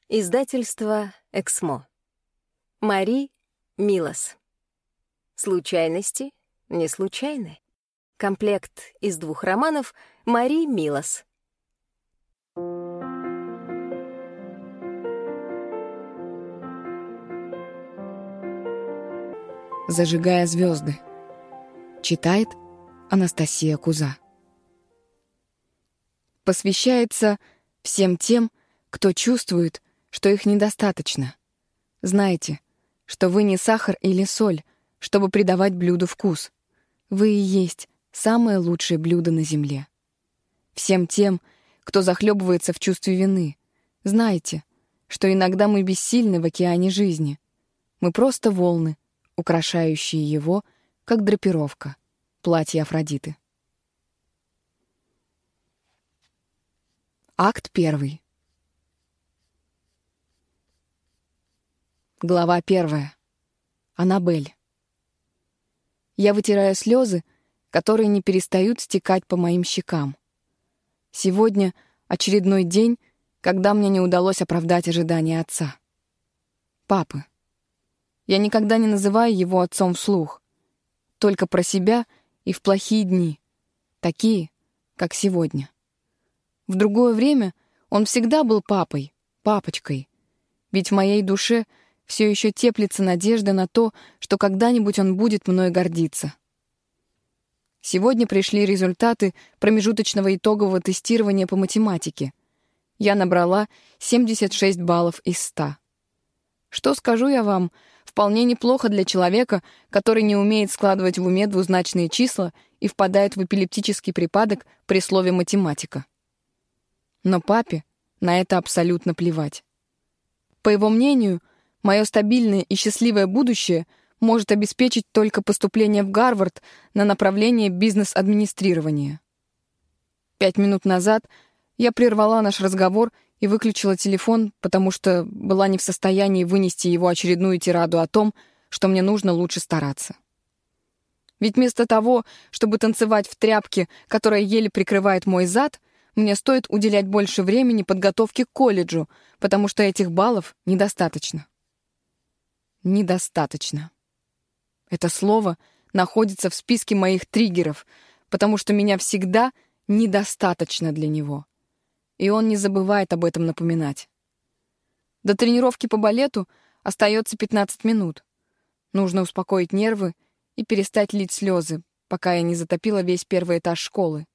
Издательство «Эксмо». Мари Милос. Случайности не случайны. Комплект из 2 романов Мари Милос. «Зажигая звезды». Читает Анастасия Куза. Посвящается всем тем, кто чувствует, что их недостаточно. Знайте, что вы не сахар или соль, чтобы придавать блюду вкус. Вы и есть самое лучшее блюдо на земле. Всем тем, кто захлебывается в чувстве вины, знайте, что иногда мы бессильны в океане жизни. Мы просто волны, украшающие его, как драпировка, платье Афродиты. Акт 1. Глава 1. Аннабель. Я вытираю слезы, которые не перестают стекать по моим щекам. Сегодня очередной день, когда мне не удалось оправдать ожидания отца. Папы. Я никогда не называю его отцом вслух. Только про себя и в плохие дни. Такие, как сегодня. В другое время он всегда был папой, папочкой. Ведь в моей душе все еще теплится надежда на то, что когда-нибудь он будет мной гордиться. Сегодня пришли результаты промежуточного итогового тестирования по математике. Я набрала 76 баллов из 100. Что скажу я вам, вполне неплохо для человека, который не умеет складывать в уме двузначные числа и впадает в эпилептический припадок при слове «математика». Но папе на это абсолютно плевать. По его мнению, мое стабильное и счастливое будущее может обеспечить только поступление в Гарвард на направление бизнес-администрирования. 5 минут назад я прервала наш разговор и выключила телефон, потому что была не в состоянии вынести его очередную тираду о том, что мне нужно лучше стараться. Ведь вместо того, чтобы танцевать в тряпке, которая еле прикрывает мой зад, мне стоит уделять больше времени подготовке к колледжу, потому что этих баллов недостаточно. Недостаточно. Это слово находится в списке моих триггеров, потому что меня всегда недостаточно для него. И он не забывает об этом напоминать. До тренировки по балету остается 15 минут. Нужно успокоить нервы и перестать лить слезы, пока я не затопила весь первый этаж школы.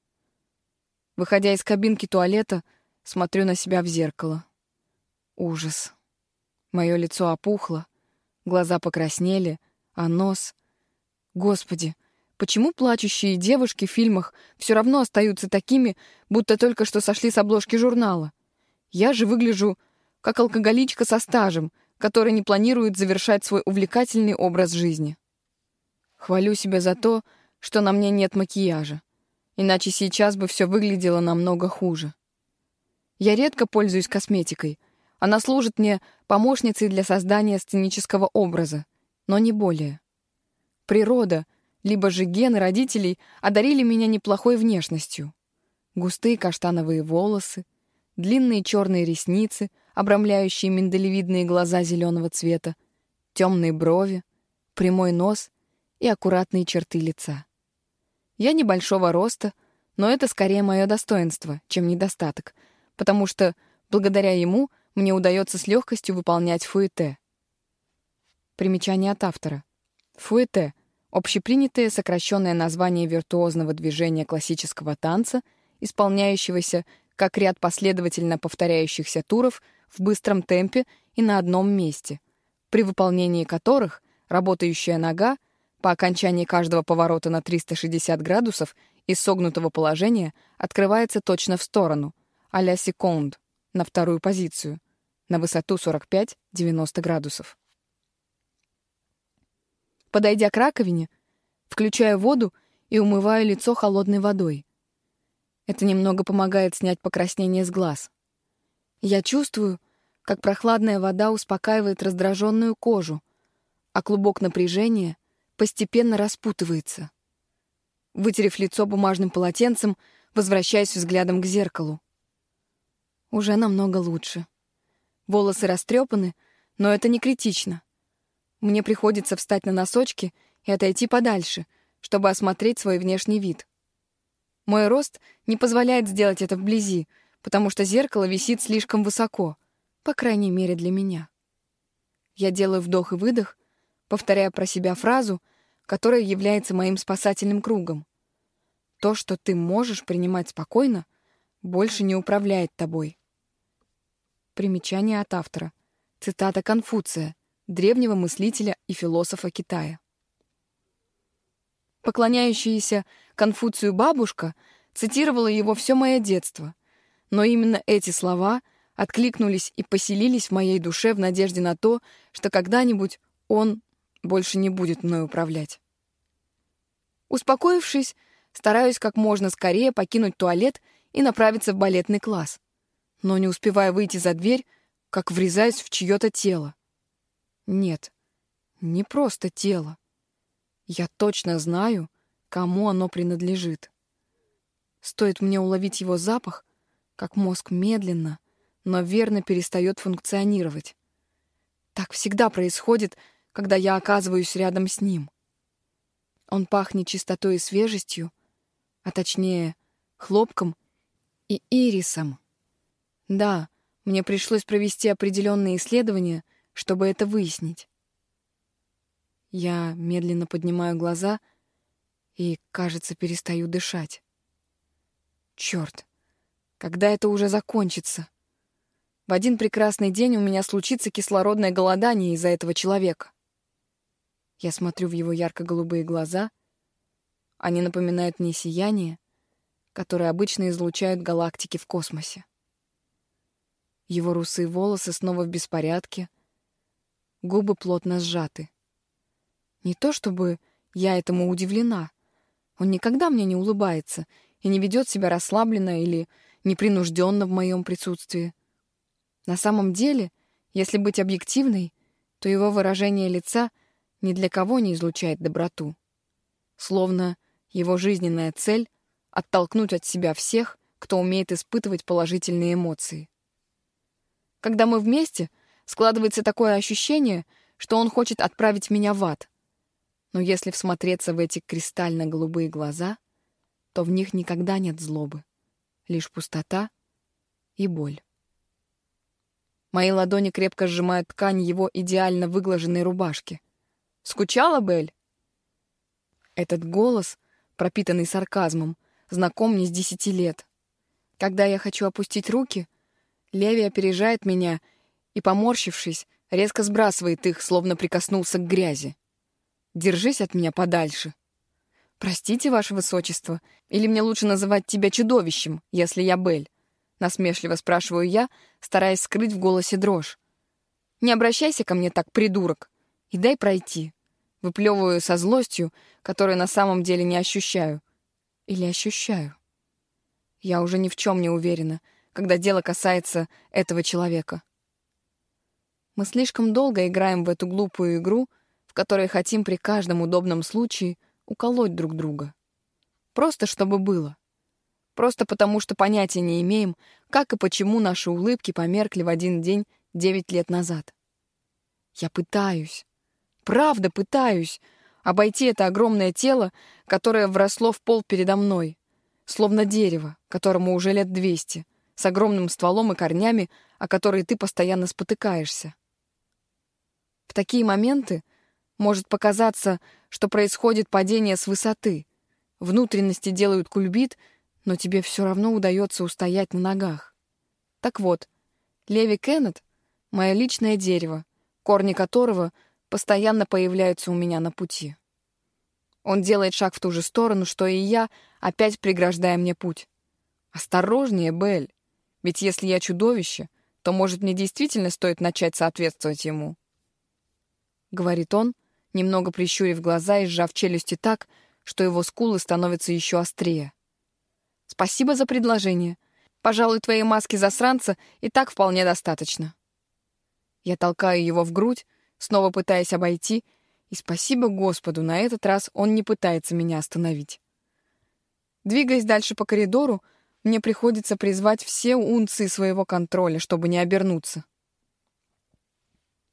Выходя из кабинки туалета, смотрю на себя в зеркало. Ужас. Мое лицо опухло, глаза покраснели, а нос... Господи, почему плачущие девушки в фильмах все равно остаются такими, будто только что сошли с обложки журнала? Я же выгляжу как алкоголичка со стажем, которая не планирует завершать свой увлекательный образ жизни. Хвалю себя за то, что на мне нет макияжа. Иначе сейчас бы все выглядело намного хуже. Я редко пользуюсь косметикой. Она служит мне помощницей для создания сценического образа, но не более. Природа, либо же гены родителей одарили меня неплохой внешностью. Густые каштановые волосы, длинные черные ресницы, обрамляющие миндалевидные глаза зеленого цвета, темные брови, прямой нос и аккуратные черты лица. Я небольшого роста, но это скорее мое достоинство, чем недостаток, потому что благодаря ему мне удается с легкостью выполнять фуэте. Примечание от автора. Фуэте — общепринятое сокращенное название виртуозного движения классического танца, исполняющегося как ряд последовательно повторяющихся туров в быстром темпе и на одном месте, при выполнении которых работающая нога по окончании каждого поворота на 360 градусов из согнутого положения открывается точно в сторону, а-ля секунд, на вторую позицию, на высоту 45-90 градусов. Подойдя к раковине, включаю воду и умываю лицо холодной водой. Это немного помогает снять покраснение с глаз. Я чувствую, как прохладная вода успокаивает раздраженную кожу, а клубок напряжения постепенно распутывается. Вытерев лицо бумажным полотенцем, возвращаюсь взглядом к зеркалу. Уже намного лучше. Волосы растрепаны, но это не критично. Мне приходится встать на носочки и отойти подальше, чтобы осмотреть свой внешний вид. Мой рост не позволяет сделать это вблизи, потому что зеркало висит слишком высоко, по крайней мере для меня. Я делаю вдох и выдох, повторяя про себя фразу, которая является моим спасательным кругом. То, что ты можешь принимать спокойно, больше не управляет тобой. Примечание от автора. Цитата Конфуция, древнего мыслителя и философа Китая. Поклоняющаяся Конфуцию бабушка цитировала его все мое детство, но именно эти слова откликнулись и поселились в моей душе в надежде на то, что когда-нибудь он больше не будет мной управлять. Успокоившись, стараюсь как можно скорее покинуть туалет и направиться в балетный класс, но не успевая выйти за дверь, как врезаюсь в чье-то тело. Нет, не просто тело. Я точно знаю, кому оно принадлежит. Стоит мне уловить его запах, как мозг медленно, но верно перестает функционировать. Так всегда происходит, когда я оказываюсь рядом с ним. Он пахнет чистотой и свежестью, а точнее, хлопком и ирисом. Да, мне пришлось провести определенные исследования, чтобы это выяснить. Я медленно поднимаю глаза и, кажется, перестаю дышать. Черт, когда это уже закончится? В один прекрасный день у меня случится кислородное голодание из-за этого человека. Я смотрю в его ярко-голубые глаза. Они напоминают мне сияние, которое обычно излучают галактики в космосе. Его русые волосы снова в беспорядке, губы плотно сжаты. Не то чтобы я этому удивлена. Он никогда мне не улыбается и не ведет себя расслабленно или непринужденно в моем присутствии. На самом деле, если быть объективной, то его выражение лица ни для кого не излучает доброту. Словно его жизненная цель — оттолкнуть от себя всех, кто умеет испытывать положительные эмоции. Когда мы вместе, складывается такое ощущение, что он хочет отправить меня в ад. Но если всмотреться в эти кристально-голубые глаза, то в них никогда нет злобы, лишь пустота и боль. Мои ладони крепко сжимают ткань его идеально выглаженной рубашки. «Скучала, Белль?» Этот голос, пропитанный сарказмом, знаком мне с 10 лет. Когда я хочу опустить руки, Леви опережает меня и, поморщившись, резко сбрасывает их, словно прикоснулся к грязи. «Держись от меня подальше». «Простите, ваше высочество, или мне лучше называть тебя чудовищем, если я Белль?» Насмешливо спрашиваю я, стараясь скрыть в голосе дрожь. «Не обращайся ко мне так, придурок, и дай пройти». Выплевываю со злостью, которую на самом деле не ощущаю. Или ощущаю. Я уже ни в чем не уверена, когда дело касается этого человека. Мы слишком долго играем в эту глупую игру, в которой хотим при каждом удобном случае уколоть друг друга. Просто чтобы было. Просто потому, что понятия не имеем, как и почему наши улыбки померкли в один день 9 лет назад. Я пытаюсь. Правда пытаюсь обойти это огромное тело, которое вросло в пол передо мной, словно дерево, которому уже лет 200, с огромным стволом и корнями, о которые ты постоянно спотыкаешься. В такие моменты может показаться, что происходит падение с высоты, внутренности делают кульбит, но тебе все равно удается устоять на ногах. Так вот, Леви Кеннет — мое личное дерево, корни которого постоянно появляются у меня на пути. Он делает шаг в ту же сторону, что и я, опять преграждая мне путь. «Осторожнее, Белль, ведь если я чудовище, то, может, мне действительно стоит начать соответствовать ему», — говорит он, немного прищурив глаза и сжав челюсти так, что его скулы становятся еще острее. «Спасибо за предложение. Пожалуй, твоей маски засранца и так вполне достаточно». Я толкаю его в грудь, снова пытаясь обойти, и спасибо Господу, на этот раз он не пытается меня остановить. Двигаясь дальше по коридору, мне приходится призвать все унции своего контроля, чтобы не обернуться.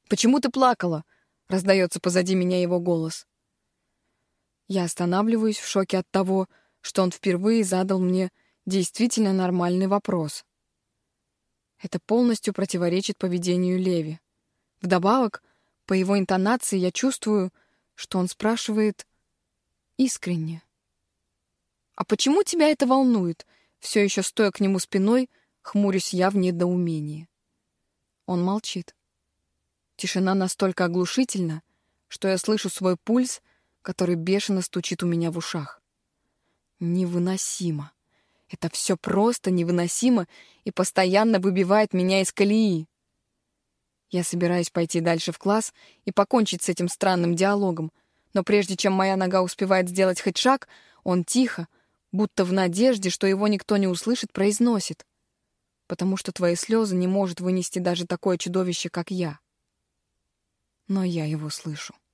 «Почему ты плакала?» — раздается позади меня его голос. Я останавливаюсь в шоке от того, что он впервые задал мне действительно нормальный вопрос. Это полностью противоречит поведению Леви. Вдобавок, по его интонации я чувствую, что он спрашивает искренне. «А почему тебя это волнует?» Все еще стоя к нему спиной, хмурюсь я в недоумении. Он молчит. Тишина настолько оглушительна, что я слышу свой пульс, который бешено стучит у меня в ушах. Невыносимо. Это все просто невыносимо и постоянно выбивает меня из колеи. Я собираюсь пойти дальше в класс и покончить с этим странным диалогом, но прежде чем моя нога успевает сделать хоть шаг, он тихо, будто в надежде, что его никто не услышит, произносит: «Потому что твои слезы не может вынести даже такое чудовище, как я». Но я его слышу.